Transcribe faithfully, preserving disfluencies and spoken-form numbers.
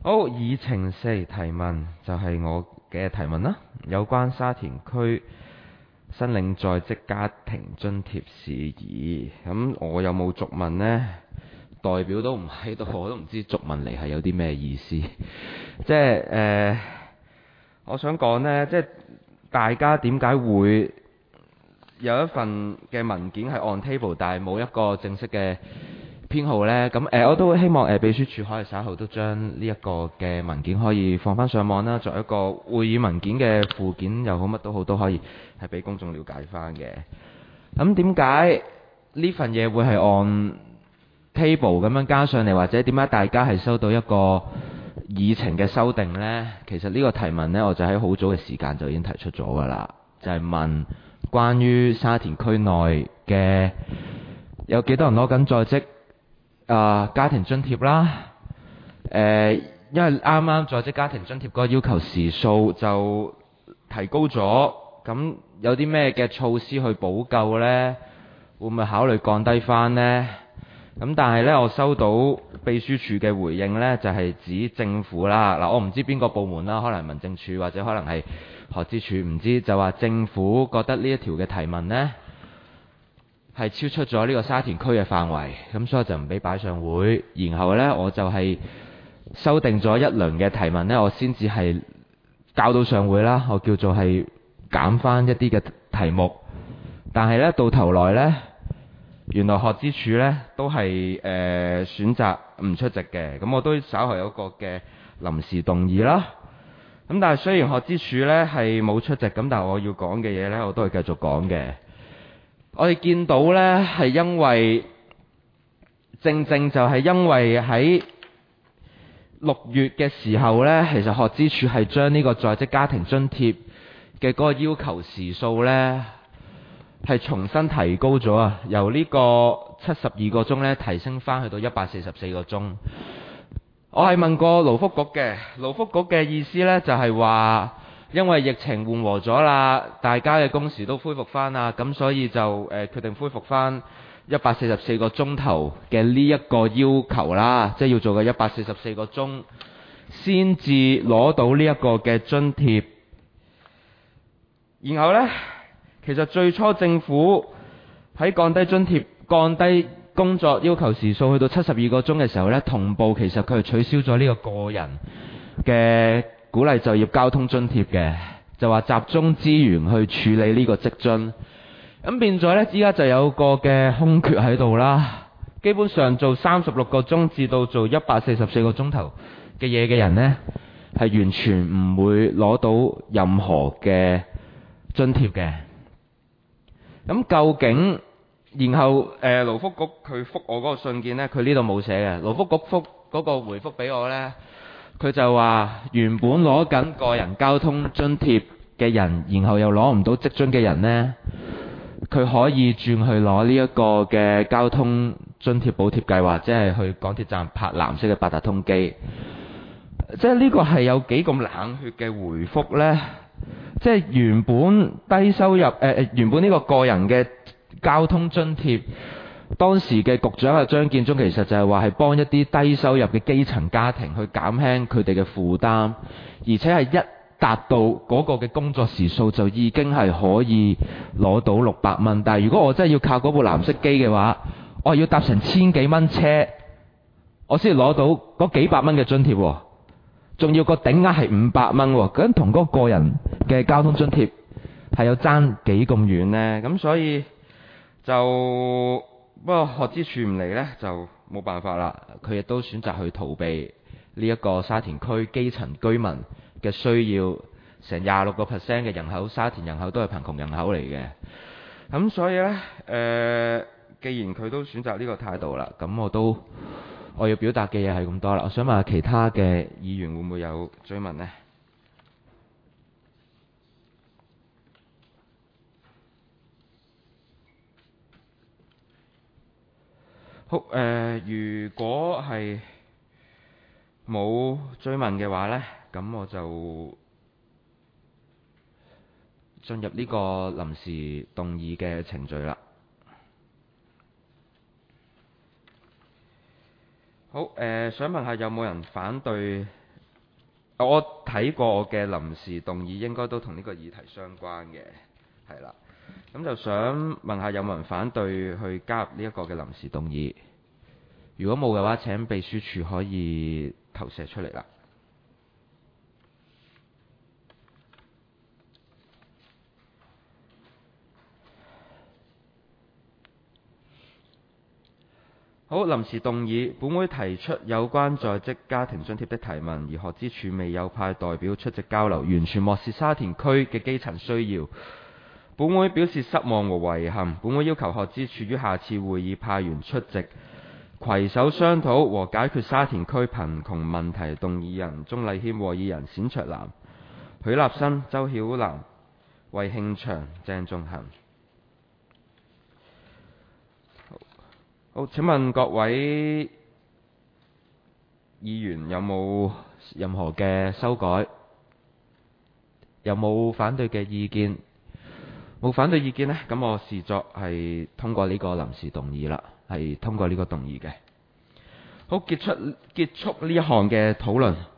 好，議程四提問就係我嘅提問啦，有關沙田區申領在職家庭津貼事宜。咁我有冇續問呢？代表都唔喺度，我都唔知續問嚟係有啲咩意思。即係誒、呃，我想講呢，即係大家點解會有一份嘅文件係 on table，但係冇一個正式嘅編號呢？咁誒、呃，我都希望誒、呃、秘書處可以稍後都將呢一個嘅文件可以放翻上網啦，作為一個會議文件嘅附件又好，乜都好，都可以係俾公眾了解翻嘅。咁點解呢份嘢會係 on table 咁樣加上嚟，或者點解大家係收到一個議程嘅修訂呢？其實呢個提問呢，我就喺好早嘅時間就已經提出咗㗎啦，就係、是、問關於沙田區內嘅有幾多人攞緊在職啊、呃、家庭津貼啦。誒、呃，因為啱啱在職家庭津貼嗰個要求時數就提高咗，咁有啲咩嘅措施去補救呢？會唔會考慮降低翻呢？咁但係呢，我收到秘書處嘅回應呢，就係、是、指政府啦。嗱，我唔知邊個部門啦，可能民政處或者可能係學資處，唔知就話政府覺得呢一條嘅提問呢係超出咗呢個沙田區嘅範圍，咁所以就唔俾擺上會。然後呢，我就係修訂咗一輪嘅提問呢，我先至係交到上會啦。我叫做係減翻一啲嘅題目，但係呢，到頭來呢，原來學資處呢都係誒、呃、選擇唔出席嘅。咁我都稍後有一個嘅臨時動議啦。咁但係雖然學資處呢係冇出席，咁但係我要講嘅嘢呢，我都係繼續講嘅。我哋見到呢係因為正正就係因為喺六月嘅時候呢，其實學資處係將呢個在職家庭津貼嘅嗰個要求時數呢係重新提高咗啊，由呢個七十二個鐘呢提升翻去到一百四十四個鐘。我係問過勞福局嘅，勞福局嘅意思呢就係話，因為疫情緩和咗啦，大家嘅工時都恢復翻啦，咁所以就誒、呃、決定恢復翻一百四十四個鐘頭嘅呢一個要求啦，即係要做嘅一百四十四個鐘先至攞到呢一個嘅津貼。然後呢，其實最初政府喺降低津貼、降低工作要求時數去到七十二個鐘嘅時候呢，同步其實佢係取消咗呢個個人嘅鼓勵就業交通津貼嘅，就話集中資源去處理呢個職津。咁變咗呢，依家就有個嘅空缺喺度啦。基本上做三十六個鐘至到做一百四十四個鐘頭嘅嘢嘅人呢，係完全唔會攞到任何嘅津貼嘅。咁究竟，然後誒勞福局佢覆我嗰個信件呢，佢呢度冇寫嘅。勞福局覆嗰個回覆俾我呢，佢就話原本攞緊個人交通津貼嘅人，然後又攞唔到職津嘅人呢，佢可以轉去攞呢一個嘅交通津貼補貼計劃，即係去港鐵站拍藍色嘅八達通機。即係呢個係有幾咁冷血嘅回覆呢？即係原本低收入誒、呃、原本呢個個人嘅交通津貼，當時嘅局長係張建宗，其實就係話係幫一啲低收入嘅基層家庭去減輕佢哋嘅負擔，而且係一達到嗰個嘅工作時數就已經係可以攞到六百蚊。但係如果我真係要靠嗰部藍色機嘅話，我係要搭成千幾蚊車，我先攞到嗰幾百蚊嘅津貼，仲要個頂額係五百蚊，咁同嗰個人嘅交通津貼係有爭幾咁遠呢？咁所以就不過學資處唔嚟呢，就冇辦法啦。佢亦都選擇去逃避呢一個沙田區基層居民嘅需要，成廿六個 percent 嘅人口，沙田人口都係貧窮人口嚟嘅。咁所以呢，誒、呃，既然佢都選擇呢個態度啦，咁我都我要表達嘅嘢係咁多啦。我想問下其他嘅議員會唔會有追問呢？好，誒、呃，如果係冇追問嘅話呢，咁我就進入呢個臨時動議嘅程序啦。好，誒、呃，想問下有冇人反對我睇過我嘅臨時動議，應該都同呢個議題相關嘅，係啦。咁就想問下有冇人反對去加入呢一個嘅臨時動議？如果冇嘅話，請秘書處可以投射出嚟啦。好，臨時動議，本會提出有關在職家庭津貼的提問，而學資處未有派代表出席交流，完全漠視沙田區嘅基層需要。本會表示失望和遺憾。本會要求學資處於下次會議派員出席，攜手商討和解決沙田區貧窮問題。動議人鍾麗謙，和議人冼卓南、許立新、周曉嵐、衛慶祥、鄭仲恒。好，請問各位議員有冇任何嘅修改？有冇反對嘅意見？冇反對意見呢？咁我視作係通過呢個臨時動議啦，係通過呢個動議嘅。好，結束結束呢一項嘅討論。